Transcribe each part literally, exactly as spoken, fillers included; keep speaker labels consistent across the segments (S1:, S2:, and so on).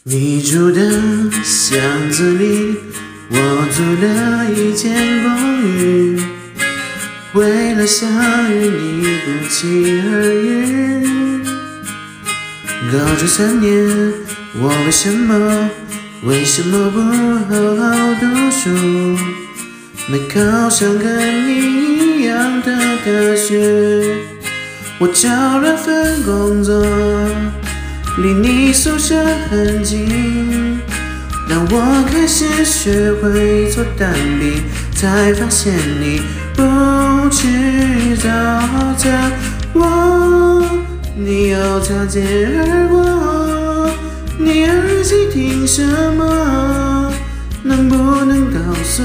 S1: 你住的巷子里，我租了一间公寓。为了相遇，你不期而遇。高中三年，我为什么为什么不好好读书？没考上跟你一样的大学。我找了份工作，离你宿舍很近。当我开始学会做蛋饼，才发现你不知道的我，你又擦肩而过。你耳机听什么？能不能告诉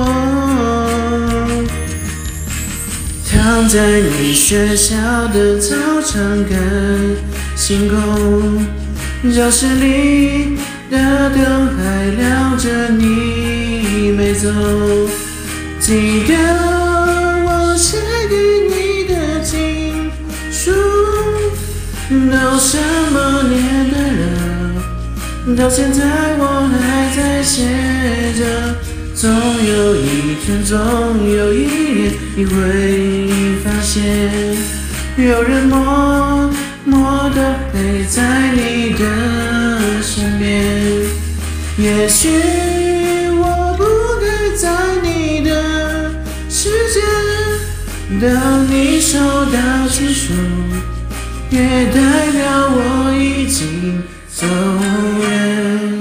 S1: 我？躺在你学校的操场看星空，教室里的灯还亮着，你没走。记得我写给你的情书，都什么年代了，到现在我还在写着。总有一天，总有一年，你会发现，有人默默地陪在你的身边。也许我不该在你的世界，当你收到情书，也代表我已经走远。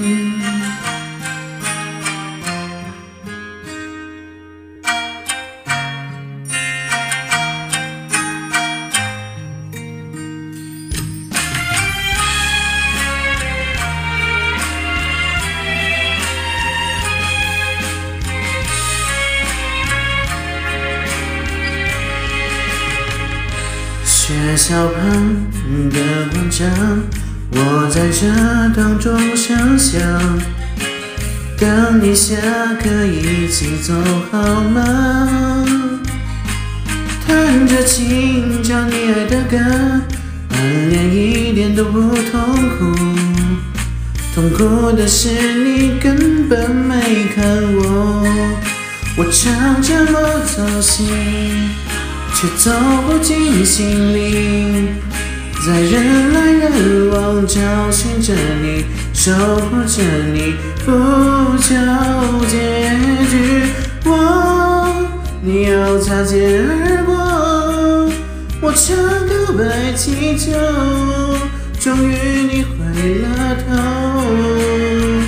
S1: 学校旁的广场，我在这当中想象，等你下课一起走好吗？弹着琴唱你爱的歌，暗恋一点都不痛苦，痛苦的是你根本没看我，我唱这么走心，却走不进心里，在人来人往找寻着你，守护着你，不求结局。我，你又擦肩而过，我唱告白气球，终于你回了头。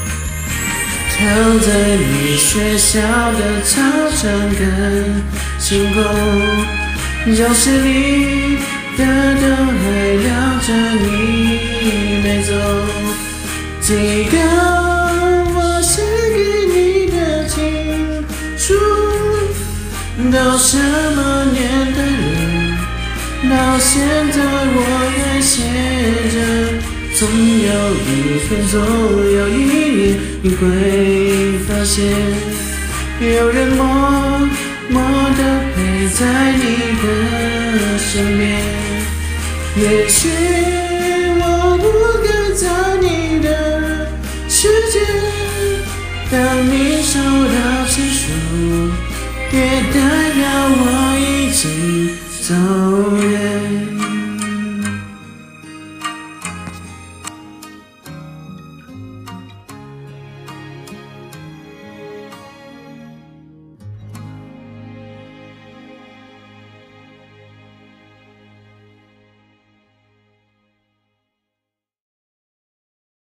S1: 躺在你学校的操场看星空，教室里的灯还亮着，你没走。记得我写给你的情书，都什么年代了，到现在我还写着。总有一天，总有一年，你会发现，有人默默地陪在你的身边。也许我不该在你的世界，当你收到情书，也代表我已经走远。